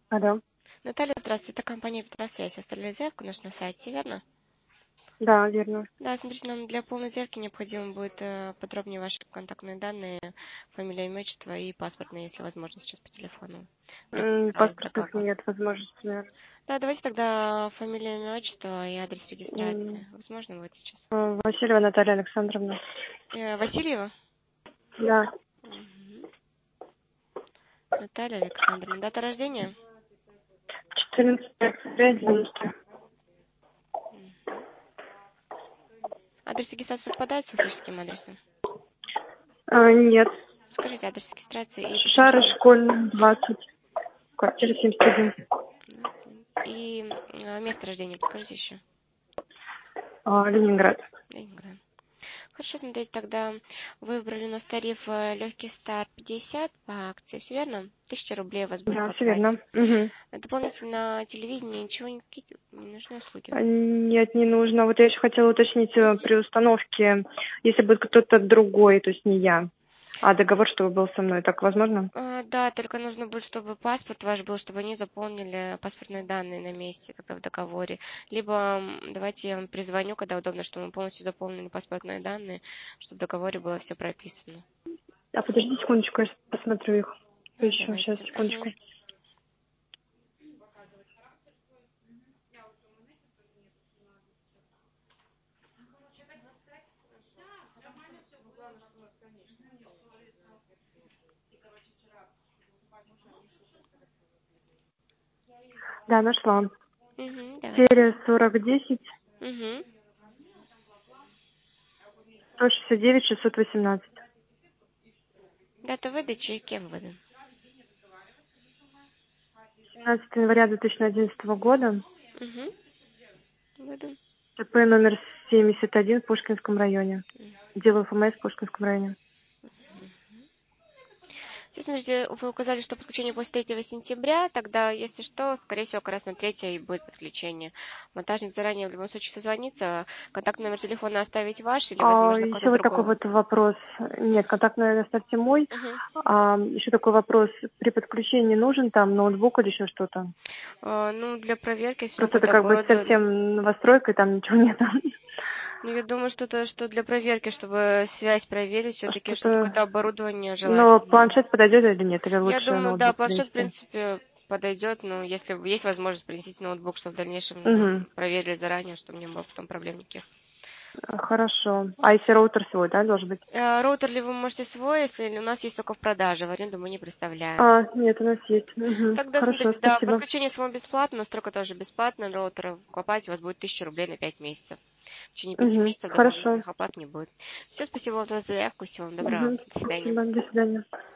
Алло. Наталья, здравствуйте. Это компания «Петросвязь». Оставили заявку на сайте, верно? Да, верно. Да, смотрите, нам для полной заявки необходимо будет подробнее ваши контактные данные, фамилия, имя, отчество и паспортные, если возможно, сейчас по телефону. Мне показалось Паспортных такого. нет возможности, наверное. Да, давайте тогда фамилия, имя, отчество и адрес регистрации. Возможно будет сейчас? Васильева Наталья Александровна. Васильева? Да. Мгм. Наталья Александровна. Дата рождения? 14 октября 90. Адрес регистрации совпадает с фактическим адресом? Нет. Скажите адрес регистрации и Шары подтверждение. школьная, 20. Квартира 71. И место рождения подскажите еще. Ленинград. Ленинград. Хорошо, смотрите, тогда вы выбрали у нас тариф легкий старт 50 по акции, все верно? 1000 рублей у вас будет Да, по все верно. оплате. Угу. Дополнительно телевидение, ничего не нужны услуги. Нет, не нужно. Вот я еще хотела уточнить при установке, если будет кто-то другой, то есть не я, а договор, чтобы был со мной, так возможно? Да, только нужно будет, чтобы паспорт ваш был, чтобы они заполнили паспортные данные на месте, когда в договоре. Либо давайте я вам перезвоню, когда удобно, чтобы мы полностью заполнили паспортные данные, чтобы в договоре было все прописано. А подожди секундочку, я посмотрю их. Да, Еще, сейчас, давайте. секундочку. Да, нашла. Давайте. Серия 4010, Угу. 169, 618. Дата выдачи кем выдан? 17 января 2011 года. Угу. Выдан. ТП номер 71 в Пушкинском районе. Делаю ФМС в Пушкинском районе. Сейчас, смотрите, вы указали, что подключение после 3 сентября, тогда, если что, скорее всего, как раз на 3 и будет подключение. Монтажник заранее в любом случае созвонится, контактный номер телефона оставить ваш или, возможно, Еще кого-то вот такой другого. вот вопрос. Нет, контакт, наверное, оставьте мой. Угу. Еще такой вопрос. При подключении нужен там ноутбук или еще что-то? Для проверки все Просто будет это как бы оборудовано. совсем новостройка, и там ничего нет. Я думаю, что для проверки, чтобы связь проверить, все-таки что Что-то... какое-то оборудование Но желательно. планшет подойдет или нет? Или Я лучше думаю, да, ноутбук планшет, в принести? принципе, подойдет, но если есть возможность, принесите ноутбук, чтобы в дальнейшем Угу. проверили заранее, чтобы не было потом проблем никаких. Хорошо. А если роутер свой, да, должен быть? Роутер ли вы можете свой, если у нас есть только в продаже, в аренду мы не представляем. Нет, у нас есть. Угу. Тогда, Хорошо, смотрите, да, спасибо. подключение само бесплатно, настройка тоже бесплатная, роутера копать у вас будет 1000 рублей на 5 месяцев. В течение 5 Угу. месяцев Хорошо. дополнительных оплат не будет. Все, спасибо вам за заявку, всего вам доброго. Угу. До свидания. Спасибо. До свидания.